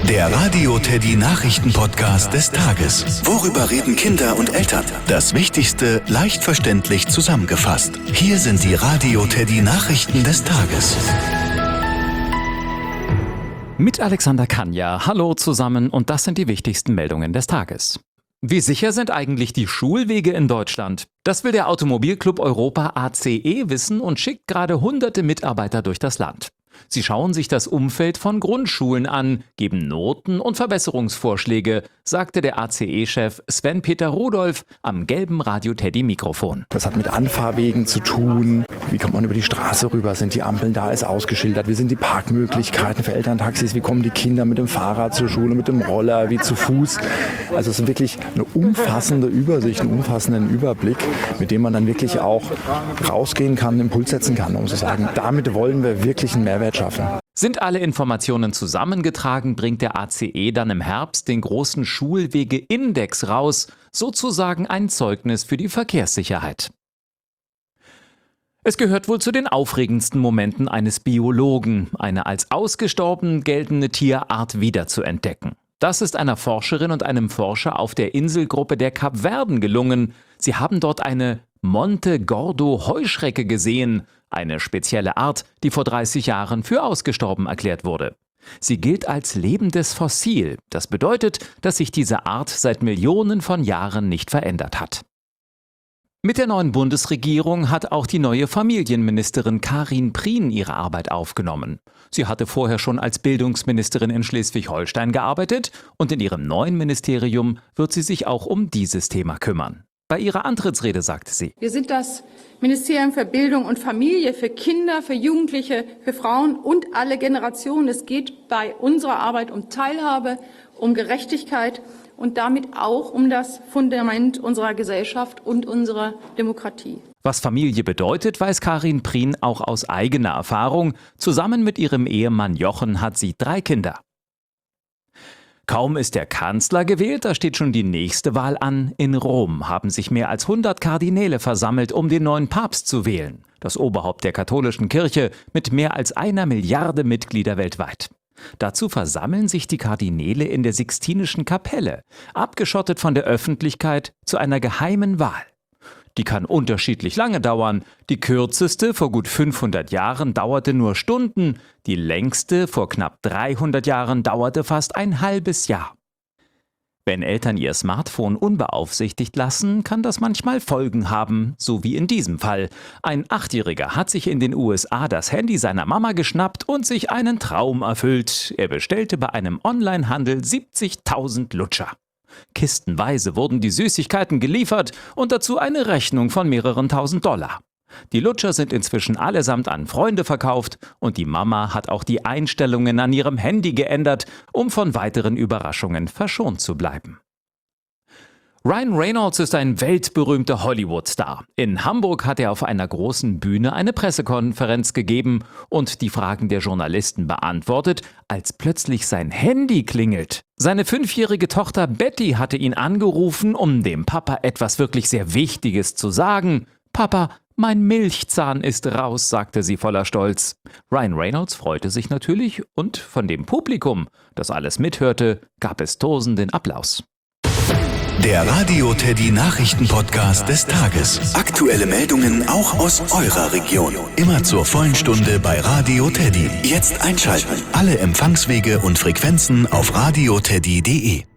Der Radio Teddy Nachrichten-Podcast des Tages. Worüber reden Kinder und Eltern? Das Wichtigste leicht verständlich zusammengefasst. Hier sind die Radio Teddy Nachrichten des Tages. Mit Alexander Kanja. Hallo zusammen und das sind die wichtigsten Meldungen des Tages. Wie sicher sind eigentlich die Schulwege in Deutschland? Das will der Automobilclub Europa ACE wissen und schickt gerade hunderte Mitarbeiter durch das Land. Sie schauen sich das Umfeld von Grundschulen an, geben Noten und Verbesserungsvorschläge, sagte der ACE-Chef Sven-Peter Rudolph am gelben Radio-Teddy-Mikrofon. Das hat mit Anfahrwegen zu tun. Wie kommt man über die Straße rüber? Sind die Ampeln da? Ist ausgeschildert? Wie sind die Parkmöglichkeiten für Elterntaxis? Wie kommen die Kinder mit dem Fahrrad zur Schule, mit dem Roller, wie zu Fuß? Also es ist wirklich eine umfassende Übersicht, einen umfassenden Überblick, mit dem man dann wirklich auch rausgehen kann, einen Impuls setzen kann, um zu sagen, damit wollen wir wirklich einen Mehrwert schaffen. Sind alle Informationen zusammengetragen, bringt der ACE dann im Herbst den großen Schulwege-Index raus, sozusagen ein Zeugnis für die Verkehrssicherheit. Es gehört wohl zu den aufregendsten Momenten eines Biologen, eine als ausgestorben geltende Tierart wiederzuentdecken. Das ist einer Forscherin und einem Forscher auf der Inselgruppe der Kapverden gelungen. Sie haben dort eine Monte-Gordo-Heuschrecke gesehen, eine spezielle Art, die vor 30 Jahren für ausgestorben erklärt wurde. Sie gilt als lebendes Fossil. Das bedeutet, dass sich diese Art seit Millionen von Jahren nicht verändert hat. Mit der neuen Bundesregierung hat auch die neue Familienministerin Karin Prien ihre Arbeit aufgenommen. Sie hatte vorher schon als Bildungsministerin in Schleswig-Holstein gearbeitet und in ihrem neuen Ministerium wird sie sich auch um dieses Thema kümmern. Bei ihrer Antrittsrede sagte sie: Wir sind das Ministerium für Bildung und Familie, für Kinder, für Jugendliche, für Frauen und alle Generationen. Es geht bei unserer Arbeit um Teilhabe, um Gerechtigkeit und damit auch um das Fundament unserer Gesellschaft und unserer Demokratie. Was Familie bedeutet, weiß Karin Prien auch aus eigener Erfahrung. Zusammen mit ihrem Ehemann Jochen hat sie 3 Kinder. Kaum ist der Kanzler gewählt, da steht schon die nächste Wahl an. In Rom haben sich mehr als 100 Kardinäle versammelt, um den neuen Papst zu wählen. Das Oberhaupt der katholischen Kirche mit mehr als 1 Milliarde Mitglieder weltweit. Dazu versammeln sich die Kardinäle in der Sixtinischen Kapelle, abgeschottet von der Öffentlichkeit, zu einer geheimen Wahl. Die kann unterschiedlich lange dauern. Die kürzeste vor gut 500 Jahren dauerte nur Stunden, die längste vor knapp 300 Jahren dauerte fast ein halbes Jahr. Wenn Eltern ihr Smartphone unbeaufsichtigt lassen, kann das manchmal Folgen haben, so wie in diesem Fall. Ein 8-Jähriger hat sich in den USA das Handy seiner Mama geschnappt und sich einen Traum erfüllt. Er bestellte bei einem Onlinehandel 70.000 Lutscher. Kistenweise wurden die Süßigkeiten geliefert und dazu eine Rechnung von mehreren tausend $. Die Lutscher sind inzwischen allesamt an Freunde verkauft und die Mama hat auch die Einstellungen an ihrem Handy geändert, um von weiteren Überraschungen verschont zu bleiben. Ryan Reynolds ist ein weltberühmter Hollywood-Star. In Hamburg hat er auf einer großen Bühne eine Pressekonferenz gegeben und die Fragen der Journalisten beantwortet, als plötzlich sein Handy klingelt. Seine 5-jährige Tochter Betty hatte ihn angerufen, um dem Papa etwas wirklich sehr Wichtiges zu sagen. »Papa, mein Milchzahn ist raus«, sagte sie voller Stolz. Ryan Reynolds freute sich natürlich und von dem Publikum, das alles mithörte, gab es tosenden Applaus. Der Radio Teddy Nachrichten-Podcast des Tages. Aktuelle Meldungen auch aus eurer Region. Immer zur vollen Stunde bei Radio Teddy. Jetzt einschalten. Alle Empfangswege und Frequenzen auf radioteddy.de.